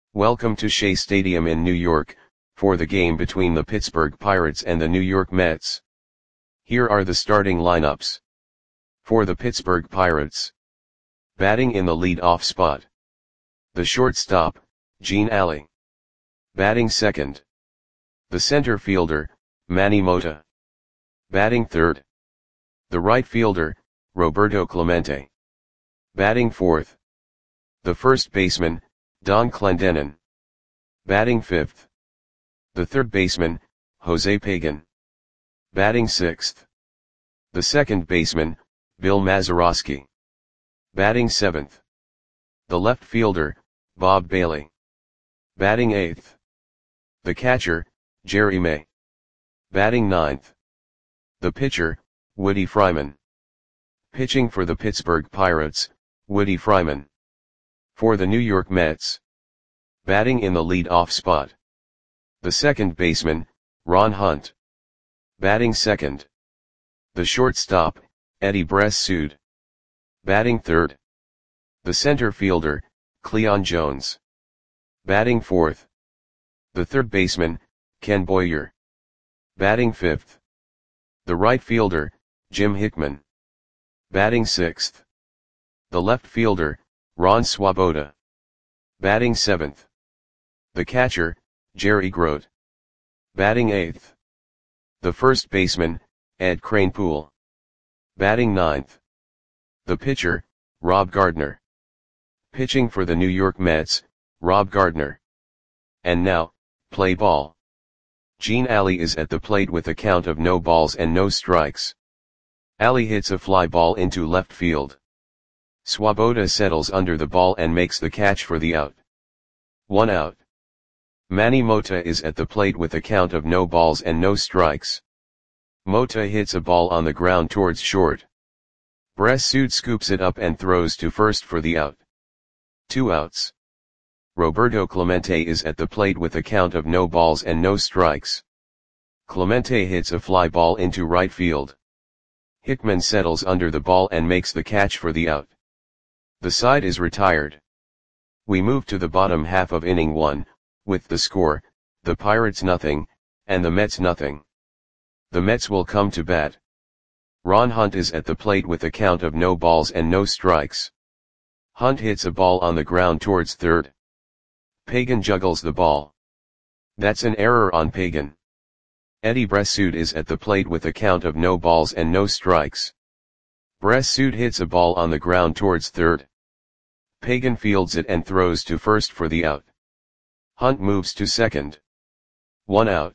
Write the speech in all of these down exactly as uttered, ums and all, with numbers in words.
Welcome to Shea Stadium in New York, for the game between the Pittsburgh Pirates and the New York Mets. Here are the starting lineups. For the Pittsburgh Pirates. Batting in the lead-off spot. The shortstop, Gene Alley. Batting second. The center fielder, Manny Mota. Batting third. The right fielder, Roberto Clemente. Batting fourth. The first baseman, Don Clendenon. Batting fifth. The third baseman, Jose Pagan. Batting sixth. The second baseman, Bill Mazeroski. Batting seventh. The left fielder, Bob Bailey. Batting eighth. The catcher, Jerry May. Batting ninth. The pitcher, Woody Fryman. Pitching for the Pittsburgh Pirates, Woody Fryman. For the New York Mets. Batting in the lead-off spot. The second baseman, Ron Hunt. Batting second. The shortstop, Eddie Bressud. Batting third. The center fielder, Cleon Jones. Batting fourth. The third baseman, Ken Boyer. Batting fifth. The right fielder, Jim Hickman. Batting sixth. The left fielder, Ron Swoboda. Batting seventh. The catcher, Jerry Grote. Batting eighth. The first baseman, Ed Kranepool. Batting ninth. The pitcher, Rob Gardner. Pitching for the New York Mets, Rob Gardner. And now, play ball. Gene Alley is at the plate with a count of no balls and no strikes. Alley hits a fly ball into left field. Swoboda settles under the ball and makes the catch for the out. One out. Manny Mota is at the plate with a count of no balls and no strikes. Mota hits a ball on the ground towards short. Bressud scoops it up and throws to first for the out. Two outs. Roberto Clemente is at the plate with a count of no balls and no strikes. Clemente hits a fly ball into right field. Hickman settles under the ball and makes the catch for the out. The side is retired. We move to the bottom half of inning one, with the score, the Pirates nothing, and the Mets nothing. The Mets will come to bat. Ron Hunt is at the plate with a count of no balls and no strikes. Hunt hits a ball on the ground towards third. Pagan juggles the ball. That's an error on Pagan. Eddie Bressud is at the plate with a count of no balls and no strikes. Bressud hits a ball on the ground towards third. Pagan fields it and throws to first for the out. Hunt moves to second. One out.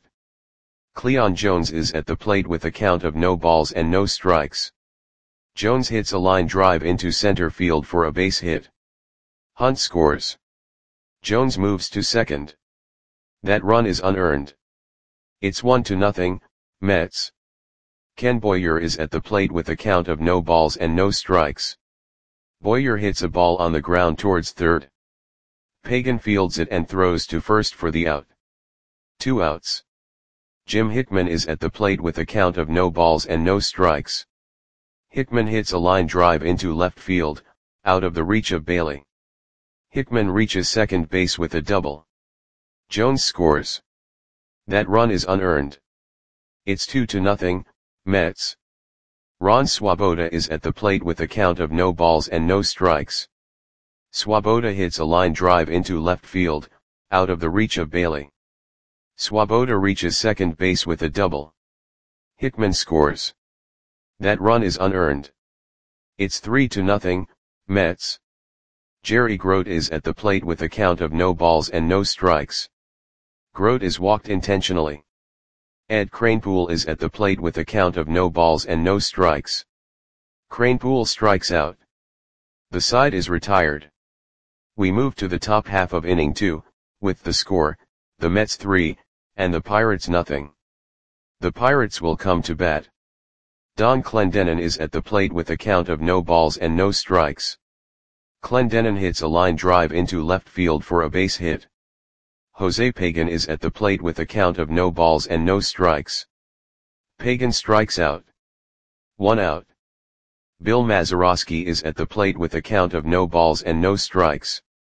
Cleon Jones is at the plate with a count of no balls and no strikes. Jones hits a line drive into center field for a base hit. Hunt scores. Jones moves to second. That run is unearned. It's one to nothing, Mets. Ken Boyer is at the plate with a count of no balls and no strikes. Boyer hits a ball on the ground towards third. Pagan fields it and throws to first for the out. Two outs. Jim Hickman is at the plate with a count of no balls and no strikes. Hickman hits a line drive into left field, out of the reach of Bailey. Hickman reaches second base with a double. Jones scores. That run is unearned. It's two to nothing, Mets. Ron Swoboda is at the plate with a count of no balls and no strikes. Swoboda hits a line drive into left field, out of the reach of Bailey. Swoboda reaches second base with a double. Hickman scores. That run is unearned. It's three to nothing, Mets. Jerry Grote is at the plate with a count of no balls and no strikes. Grote is walked intentionally. Ed Kranepool is at the plate with a count of no balls and no strikes. Kranepool strikes out. The side is retired. We move to the top half of inning two, with the score, the Mets three, and the Pirates nothing. The Pirates will come to bat. Don Clendenon is at the plate with a count of no balls and no strikes. Clendenon hits a line drive into left field for a base hit. Jose Pagan is at the plate with a count of no balls and no strikes. Pagan strikes out. One out. Bill Mazeroski is at the plate with a count of no balls and no strikes.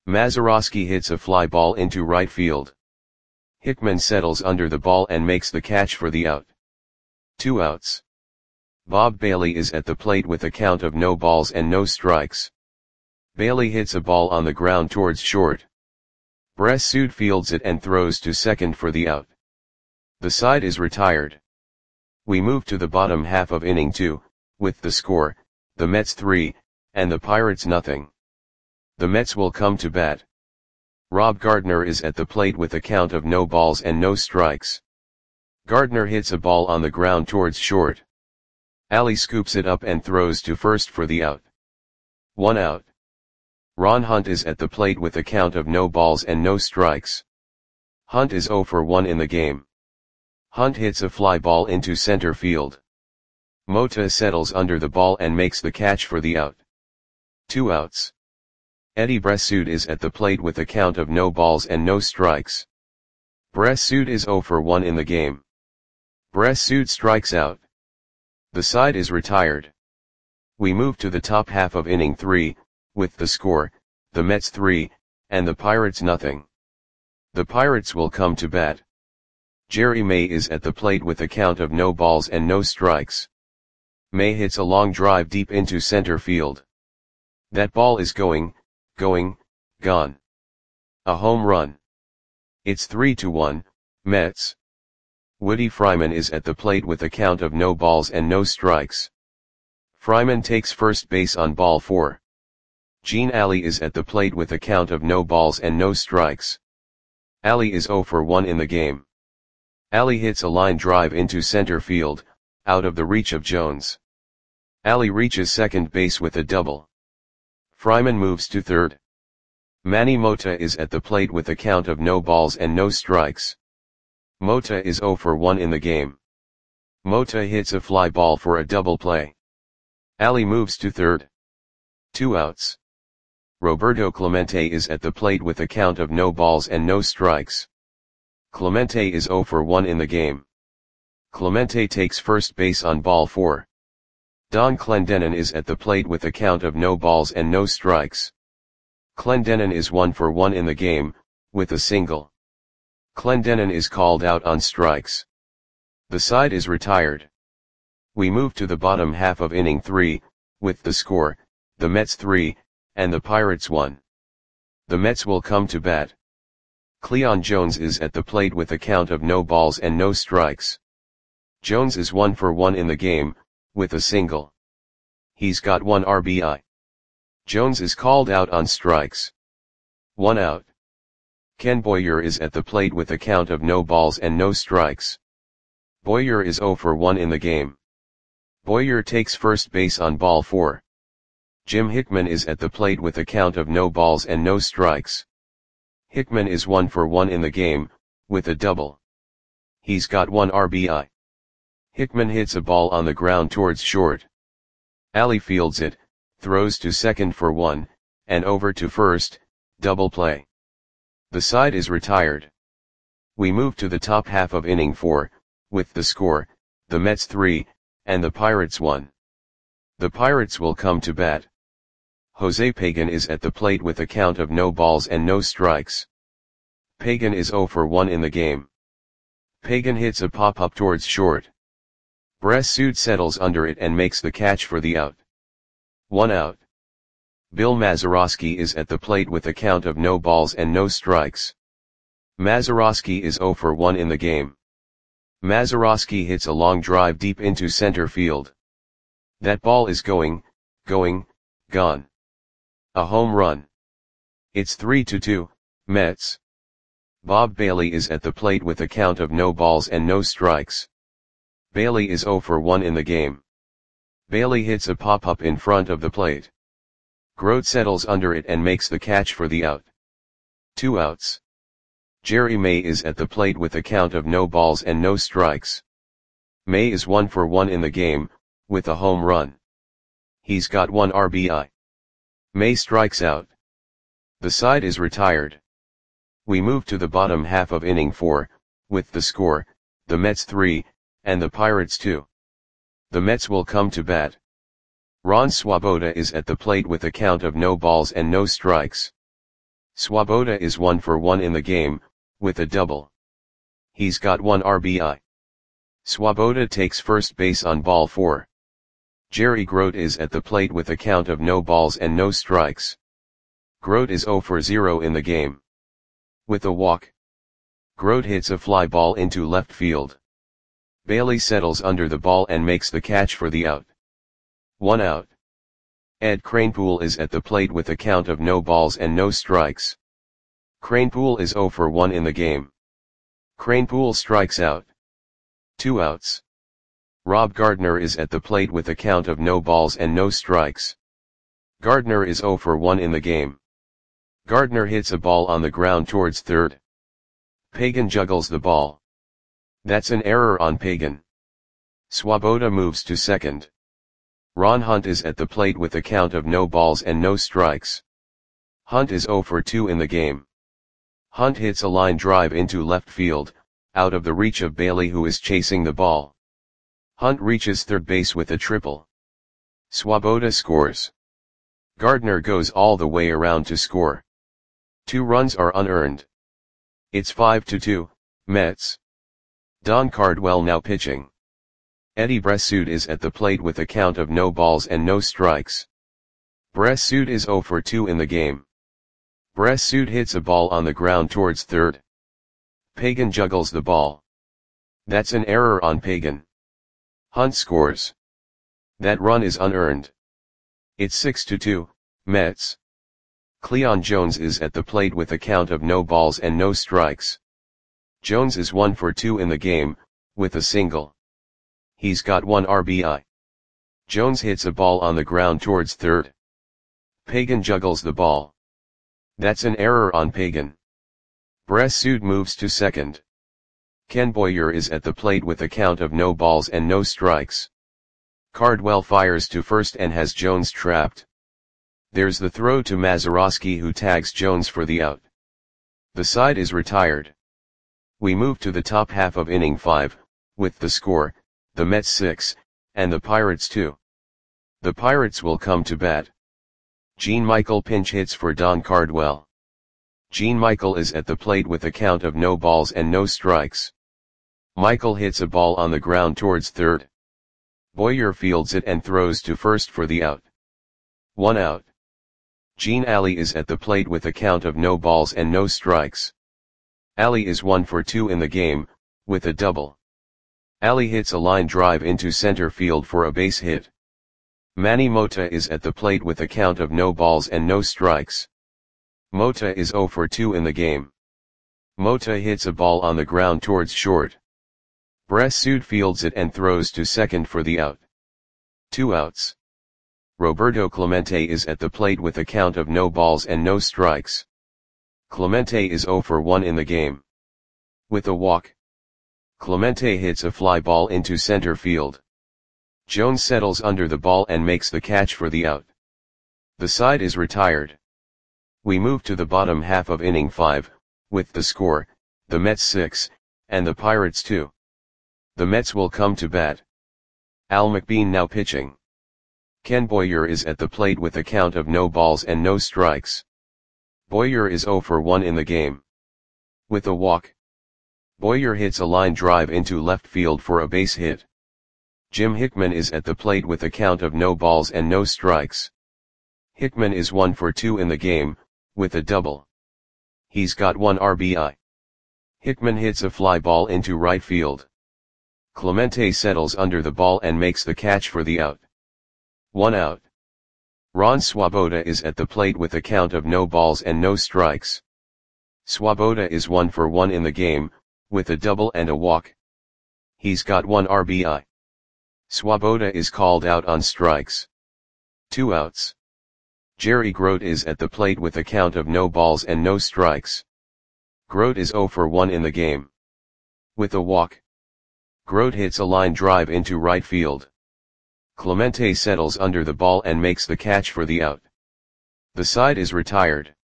Mazeroski hits a fly ball into right field. Hickman settles under the ball and makes the catch for the out. Two outs. Bob Bailey is at the plate with a count of no balls and no strikes. Bailey hits a ball on the ground towards short. Bressud fields it and throws to second for the out. The side is retired. We move to the bottom half of inning two, with the score, the Mets three, and the Pirates nothing. The Mets will come to bat. Rob Gardner is at the plate with a count of no balls and no strikes. Gardner hits a ball on the ground towards short. Ali scoops it up and throws to first for the out. One out. Ron Hunt is at the plate with a count of no balls and no strikes. Hunt is oh for one in the game. Hunt hits a fly ball into center field. Mota settles under the ball and makes the catch for the out. Two outs. Eddie Bressud is at the plate with a count of no balls and no strikes. Bressud is oh for one in the game. Bressud strikes out. The side is retired. We move to the top half of inning three, with the score, the Mets three, and the Pirates nothing. The Pirates will come to bat. Jerry May is at the plate with a count of no balls and no strikes. May hits a long drive deep into center field. That ball is going, going, gone. A home run. It's three to one, Mets. Woody Fryman is at the plate with a count of no balls and no strikes. Fryman takes first base on ball four. Gene Ali is at the plate with a count of no balls and no strikes. Ali is oh for one in the game. Ali hits a line drive into center field, out of the reach of Jones. Ali reaches second base with a double. Fryman moves to third. Manny Mota is at the plate with a count of no balls and no strikes. Mota is oh for one in the game. Mota hits a fly ball for a double play. Ali moves to third. Two outs. Roberto Clemente is at the plate with a count of no balls and no strikes. Clemente is oh for one in the game. Clemente takes first base on ball four. Don Clendenon is at the plate with a count of no balls and no strikes. Clendenon is one for one in the game, with a single. Clendenon is called out on strikes. The side is retired. We move to the bottom half of inning three, with the score, the Mets three, and the Pirates one. The Mets will come to bat. Cleon Jones is at the plate with a count of no balls and no strikes. Jones is one for one in the game, with a single. He's got one R B I. Jones is called out on strikes. One out. Ken Boyer is at the plate with a count of no balls and no strikes. Boyer is oh for one in the game. Boyer takes first base on ball four. Jim Hickman is at the plate with a count of no balls and no strikes. Hickman is one for one in the game, with a double. He's got one R B I. Hickman hits a ball on the ground towards short. Ali fields it, throws to second for one, and over to first, double play. The side is retired. We move to the top half of inning four, with the score, the Mets three, and the Pirates one. The Pirates will come to bat. Jose Pagan is at the plate with a count of no balls and no strikes. Pagan is oh for one in the game. Pagan hits a pop-up towards short. Bressud settles under it and makes the catch for the out. One out. Bill Mazeroski is at the plate with a count of no balls and no strikes. Mazeroski is oh for one in the game. Mazeroski hits a long drive deep into center field. That ball is going, going, gone. A home run. It's three to two, Mets. Bob Bailey is at the plate with a count of no balls and no strikes. Bailey is oh for one in the game. Bailey hits a pop-up in front of the plate. Grote settles under it and makes the catch for the out. Two outs. Jerry May is at the plate with a count of no balls and no strikes. May is one for one in the game, with a home run. He's got one R B I. May strikes out. The side is retired. We move to the bottom half of inning four, with the score, the Mets three, and the Pirates two. The Mets will come to bat. Ron Swoboda is at the plate with a count of no balls and no strikes. Swoboda is one for one in the game, with a double. He's got one R B I. Swoboda takes first base on ball four. Jerry Grote is at the plate with a count of no balls and no strikes. Grote is zero for zero in the game. With a walk, Grote hits a fly ball into left field. Bailey settles under the ball and makes the catch for the out. One out. Ed Kranepool is at the plate with a count of no balls and no strikes. Kranepool is zero for one in the game. Kranepool strikes out. Two outs. Rob Gardner is at the plate with a count of no balls and no strikes. Gardner is zero for one in the game. Gardner hits a ball on the ground towards third. Pagan juggles the ball. That's an error on Pagan. Swoboda moves to second. Ron Hunt is at the plate with a count of no balls and no strikes. Hunt is zero for two in the game. Hunt hits a line drive into left field, out of the reach of Bailey, who is chasing the ball. Hunt reaches third base with a triple. Swoboda scores. Gardner goes all the way around to score. Two runs are unearned. It's five to two, Mets. Don Cardwell now pitching. Eddie Bressoud is at the plate with a count of no balls and no strikes. Bressoud is zero for two in the game. Bressoud hits a ball on the ground towards third. Pagan juggles the ball. That's an error on Pagan. Hunt scores. That run is unearned. It's six to two, Mets. Cleon Jones is at the plate with a count of no balls and no strikes. Jones is one for two in the game, with a single. He's got one R B I. Jones hits a ball on the ground towards third. Pagan juggles the ball. That's an error on Pagan. Bressoud moves to second. Ken Boyer is at the plate with a count of no balls and no strikes. Cardwell fires to first and has Jones trapped. There's the throw to Mazeroski, who tags Jones for the out. The side is retired. We move to the top half of inning five, with the score, the Mets six, and the Pirates two. The Pirates will come to bat. Gene Michael pinch hits for Don Cardwell. Gene Michael is at the plate with a count of no balls and no strikes. Michael hits a ball on the ground towards third. Boyer fields it and throws to first for the out. One out. Gene Alley is at the plate with a count of no balls and no strikes. Alley is one for two in the game, with a double. Alley hits a line drive into center field for a base hit. Manny Mota is at the plate with a count of no balls and no strikes. Mota is zero for two in the game. Mota hits a ball on the ground towards short. Bressoud fields it and throws to second for the out. Two outs. Roberto Clemente is at the plate with a count of no balls and no strikes. Clemente is zero for one in the game. With a walk, Clemente hits a fly ball into center field. Jones settles under the ball and makes the catch for the out. The side is retired. We move to the bottom half of inning five, with the score, the Mets six, and the Pirates two. The Mets will come to bat. Al McBean now pitching. Ken Boyer is at the plate with a count of no balls and no strikes. Boyer is zero for one in the game. With a walk, Boyer hits a line drive into left field for a base hit. Jim Hickman is at the plate with a count of no balls and no strikes. Hickman is one for two in the game, with a double. He's got one R B I. Hickman hits a fly ball into right field. Clemente settles under the ball and makes the catch for the out. One out. Ron Swoboda is at the plate with a count of no balls and no strikes. Swoboda is one for one in the game, with a double and a walk. He's got one R B I. Swoboda is called out on strikes. Two outs. Jerry Grote is at the plate with a count of no balls and no strikes. Grote is zero for one in the game. With a walk, Grote hits a line drive into right field. Clemente settles under the ball and makes the catch for the out. The side is retired.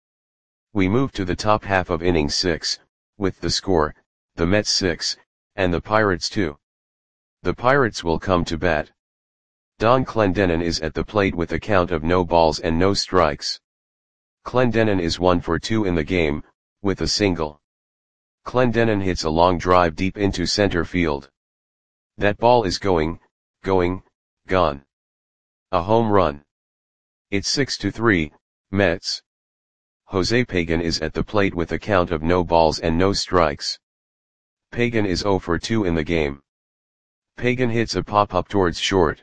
We move to the top half of inning six, with the score, the Mets six, and the Pirates two. The Pirates will come to bat. Don Clendenon is at the plate with a count of no balls and no strikes. Clendenon is one for two in the game, with a single. Clendenon hits a long drive deep into center field. That ball is going, going, gone. A home run. It's six to three, Mets. Jose Pagan is at the plate with a count of no balls and no strikes. Pagan is zero for two in the game. Pagan hits a pop-up towards short.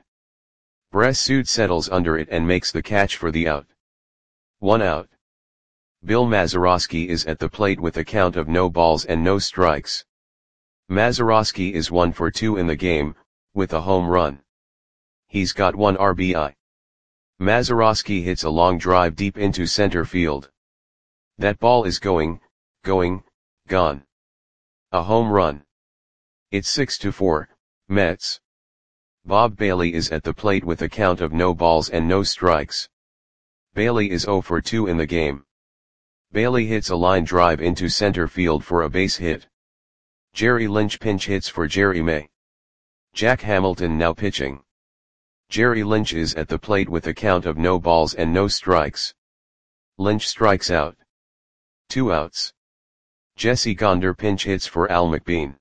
Bressud settles under it and makes the catch for the out. One out. Bill Mazeroski is at the plate with a count of no balls and no strikes. Mazeroski is one for two in the game, with a home run. He's got one R B I. Mazeroski hits a long drive deep into center field. That ball is going, going, gone. A home run. It's six to four, Mets. Bob Bailey is at the plate with a count of no balls and no strikes. Bailey is zero for two in the game. Bailey hits a line drive into center field for a base hit. Jerry Lynch pinch hits for Jerry May. Jack Hamilton now pitching. Jerry Lynch is at the plate with a count of no balls and no strikes. Lynch strikes out. Two outs. Jesse Gonder pinch hits for Al McBean.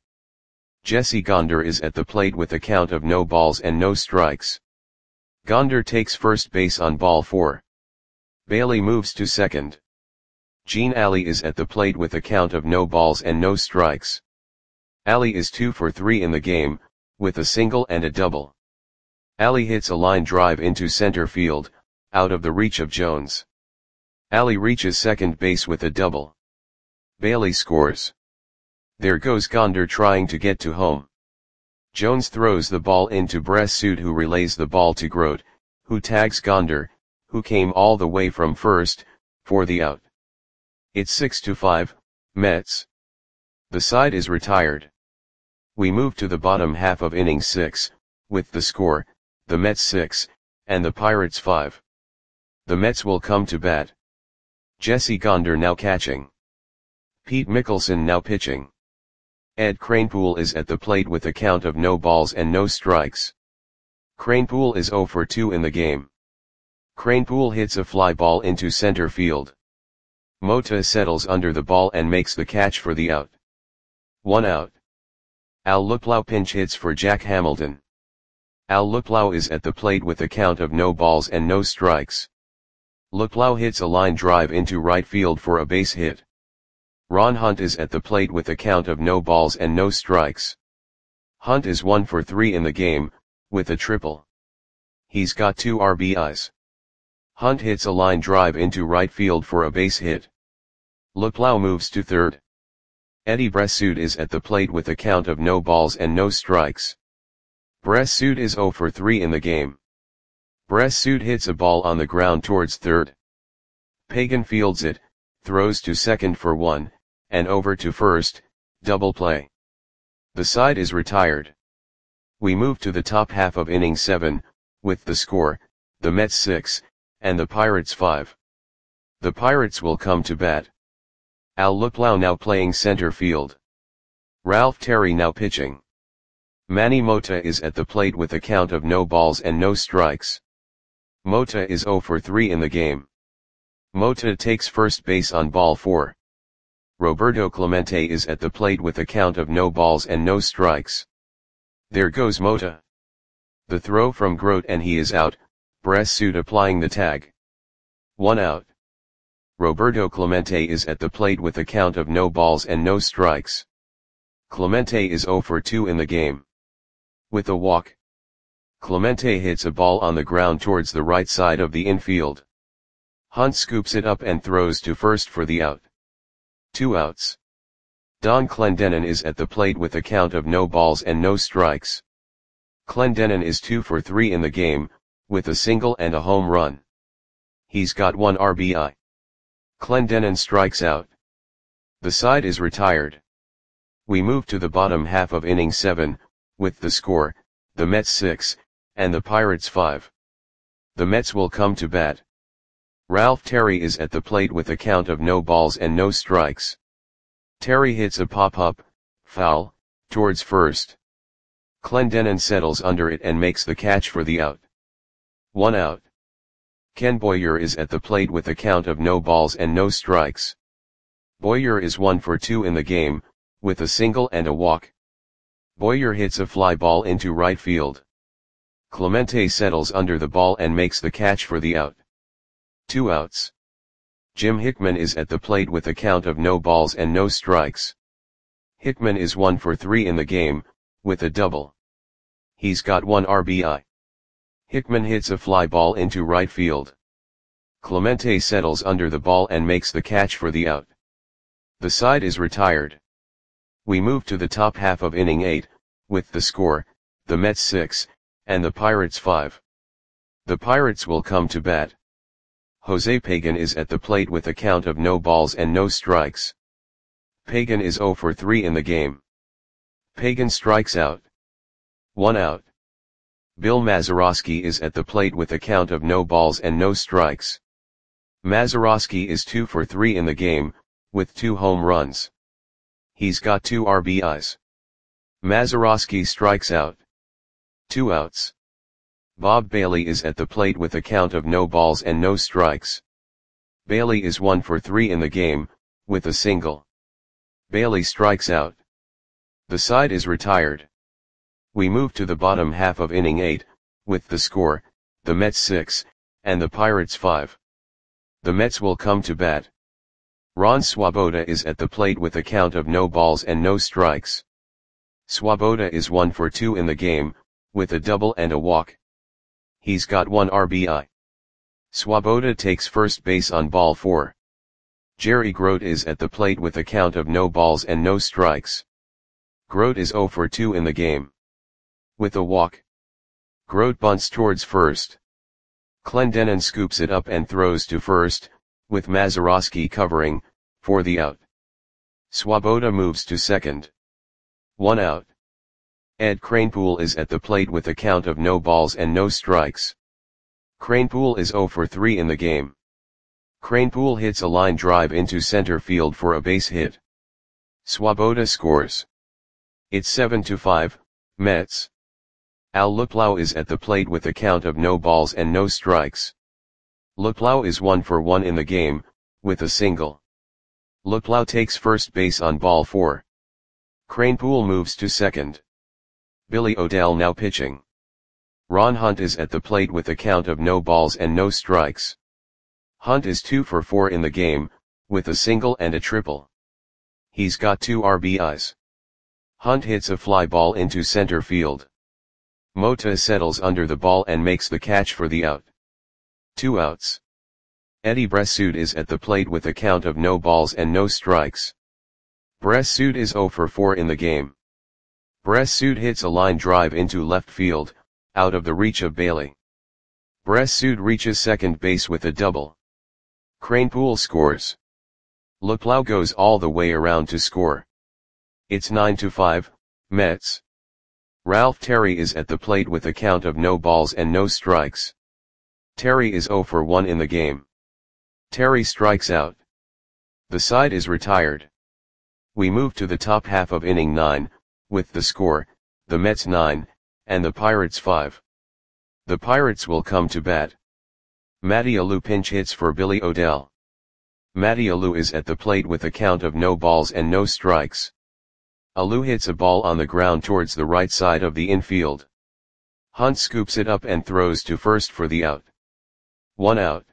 Jesse Gonder is at the plate with a count of no balls and no strikes. Gonder takes first base on ball four. Bailey moves to second. Gene Alley is at the plate with a count of no balls and no strikes. Alley is two for three in the game, with a single and a double. Alley hits a line drive into center field, out of the reach of Jones. Alley reaches second base with a double. Bailey scores. There goes Gonder trying to get to home. Jones throws the ball into Bressud, who relays the ball to Grote, who tags Gonder, who came all the way from first, for the out. It's six to five, Mets. The side is retired. We move to the bottom half of inning six, with the score, the Mets six, and the Pirates five. The Mets will come to bat. Jesse Gonder now catching. Pete Mickelson now pitching. Ed Kranepool is at the plate with a count of no balls and no strikes. Kranepool is zero for two in the game. Kranepool hits a fly ball into center field. Mota settles under the ball and makes the catch for the out. One out. Al Luplow pinch hits for Jack Hamilton. Al Luplow is at the plate with a count of no balls and no strikes. Luplow hits a line drive into right field for a base hit. Ron Hunt is at the plate with a count of no balls and no strikes. Hunt is one for three in the game, with a triple. He's got two R B Is. Hunt hits a line drive into right field for a base hit. Luplow moves to third. Eddie Bressud is at the plate with a count of no balls and no strikes. Bressud is zero for three in the game. Bressud hits a ball on the ground towards third. Pagan fields it, throws to second for one, and over to first, double play. The side is retired. We move to the top half of inning seven, with the score, the Mets six, and the Pirates five. The Pirates will come to bat. Al Luplow now playing center field. Ralph Terry now pitching. Manny Mota is at the plate with a count of no balls and no strikes. Mota is zero for three in the game. Mota takes first base on ball four. Roberto Clemente is at the plate with a count of no balls and no strikes. There goes Mota. The throw from Grote and he is out, Bressud applying the tag. One out. Roberto Clemente is at the plate with a count of no balls and no strikes. Clemente is zero for two in the game. With a walk. Clemente hits a ball on the ground towards the right side of the infield. Hunt scoops it up and throws to first for the out. Two outs. Don Clendenon is at the plate with a count of no balls and no strikes. Clendenon is two for three in the game, with a single and a home run. He's got one R B I. Clendenon strikes out. The side is retired. We move to the bottom half of inning seven, with the score, the Mets six, and the Pirates five. The Mets will come to bat. Ralph Terry is at the plate with a count of no balls and no strikes. Terry hits a pop-up, foul, towards first. Clendenon settles under it and makes the catch for the out. One out. Ken Boyer is at the plate with a count of no balls and no strikes. Boyer is one for two in the game, with a single and a walk. Boyer hits a fly ball into right field. Clemente settles under the ball and makes the catch for the out. Two outs. Jim Hickman is at the plate with a count of no balls and no strikes. Hickman is one for three in the game, with a double. He's got one R B I. Hickman hits a fly ball into right field. Clemente settles under the ball and makes the catch for the out. The side is retired. We move to the top half of inning eight, with the score, the Mets six, and the Pirates five. The Pirates will come to bat. Jose Pagan is at the plate with a count of no balls and no strikes. Pagan is zero for three in the game. Pagan strikes out. One out. Bill Mazeroski is at the plate with a count of no balls and no strikes. Mazeroski is two for three in the game, with two home runs. He's got two R B Is. Mazeroski strikes out. Two outs. Bob Bailey is at the plate with a count of no balls and no strikes. Bailey is one for three in the game, with a single. Bailey strikes out. The side is retired. We move to the bottom half of inning eight, with the score, the Mets six, and the Pirates five. The Mets will come to bat. Ron Swoboda is at the plate with a count of no balls and no strikes. Swoboda is one for two in the game, with a double and a walk. He's got one R B I. Swoboda takes first base on ball four. Jerry Grote is at the plate with a count of no balls and no strikes. Grote is zero for two in the game. With a walk. Grote bunts towards first. Clendenon scoops it up and throws to first, with Mazeroski covering, for the out. Swoboda moves to second. One out. Ed Kranepool is at the plate with a count of no balls and no strikes. Kranepool is zero for three in the game. Kranepool hits a line drive into center field for a base hit. Swoboda scores. It's seven to five, Mets. Al Luplow is at the plate with a count of no balls and no strikes. Luplow is one for one in the game, with a single. Luplow takes first base on ball four. Kranepool moves to second. Billy O'Dell now pitching. Ron Hunt is at the plate with a count of no balls and no strikes. Hunt is two for four in the game, with a single and a triple. He's got two R B Is. Hunt hits a fly ball into center field. Mota settles under the ball and makes the catch for the out. Two outs. Eddie Bressoud is at the plate with a count of no balls and no strikes. Bressoud is zero for four in the game. Bressoud hits a line drive into left field, out of the reach of Bailey. Bressoud reaches second base with a double. Kranepool scores. Luplow goes all the way around to score. It's nine to five, Mets. Ralph Terry is at the plate with a count of no balls and no strikes. Terry is zero for one in the game. Terry strikes out. The side is retired. We move to the top half of inning nine, with the score, the Mets nine, and the Pirates five. The Pirates will come to bat. Matty Alou pinch hits for Billy O'Dell. Matty Alou is at the plate with a count of no balls and no strikes. Alou hits a ball on the ground towards the right side of the infield. Hunt scoops it up and throws to first for the out. One out.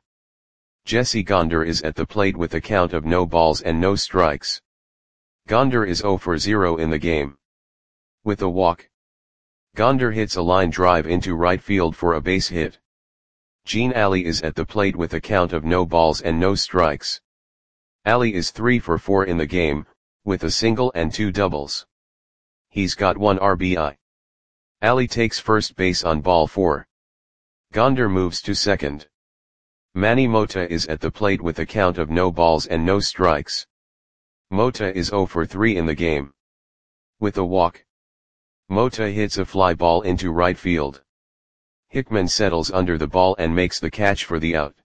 Jesse Gonder is at the plate with a count of no balls and no strikes. Gonder is zero for zero in the game. With a walk. Gonder hits a line drive into right field for a base hit. Gene Alley is at the plate with a count of no balls and no strikes. Alley is three for four in the game, with a single and two doubles. He's got one R B I. Alley takes first base on ball four. Gonder moves to second. Manny Mota is at the plate with a count of no balls and no strikes. Mota is zero for three in the game. With a walk. Mota hits a fly ball into right field. Hickman settles under the ball and makes the catch for the out.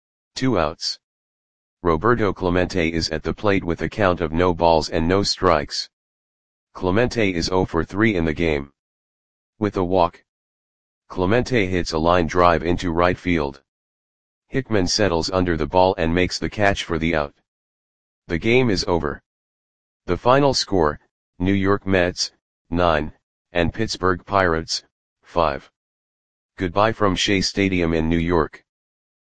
Two outs. Roberto Clemente is at the plate with a count of no balls and no strikes. Clemente is zero for three in the game. With a walk. Clemente hits a line drive into right field. Hickman settles under the ball and makes the catch for the out. The game is over. The final score, New York Mets, nine, and Pittsburgh Pirates, five. Goodbye from Shea Stadium in New York.